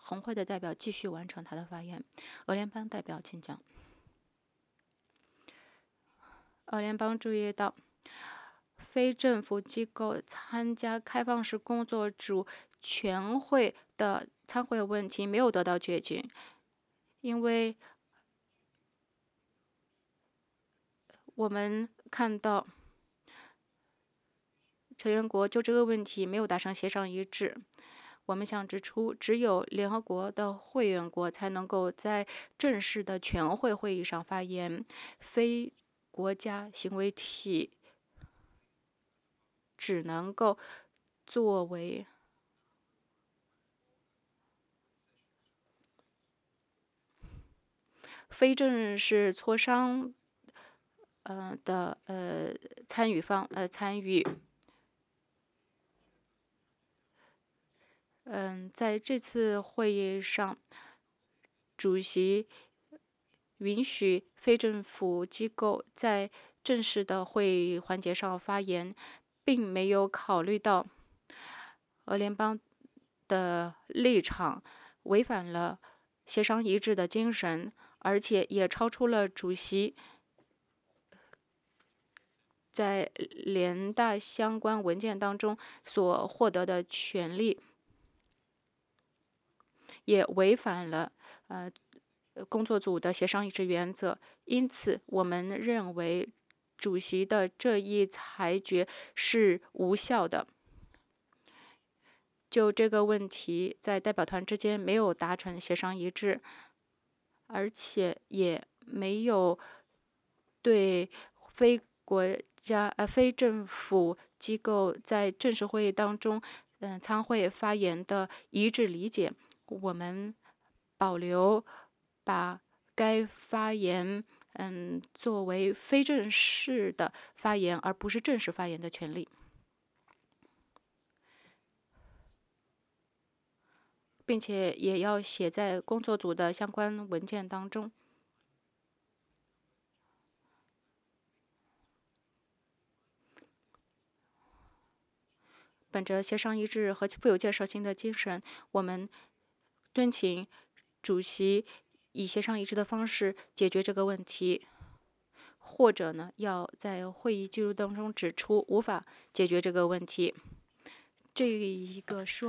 红会的代表继续完成他的发言。俄联邦代表，请讲。俄联邦注意到，非政府机构参加开放式工作组全会的参会问题没有得到解决，因为我们看到成员国就这个问题没有达成协商一致。我们想指出，只有联合国的会员国才能够在正式的全会会议上发言，非国家行为体只能够作为非正式磋商的参与方参与。在这次会议上，主席允许非政府机构在正式的会议环节上发言，并没有考虑到俄联邦的立场违反了协商一致的精神，而且也超出了主席在联大相关文件当中所获得的权利，也违反了工作组的协商一致原则。因此，我们认为主席的这一裁决是无效的。就这个问题，在代表团之间没有达成协商一致，而且也没有对非政府机构在正式会议当中参会发言的一致理解。我们保留把该发言作为非正式的发言，而不是正式发言的权利，并且也要写在工作组的相关文件当中。本着协商一致和富有建设性的精神，我们敦请主席以协商一致的方式解决这个问题，或者呢，要在会议记录当中指出无法解决这个问题。这一个说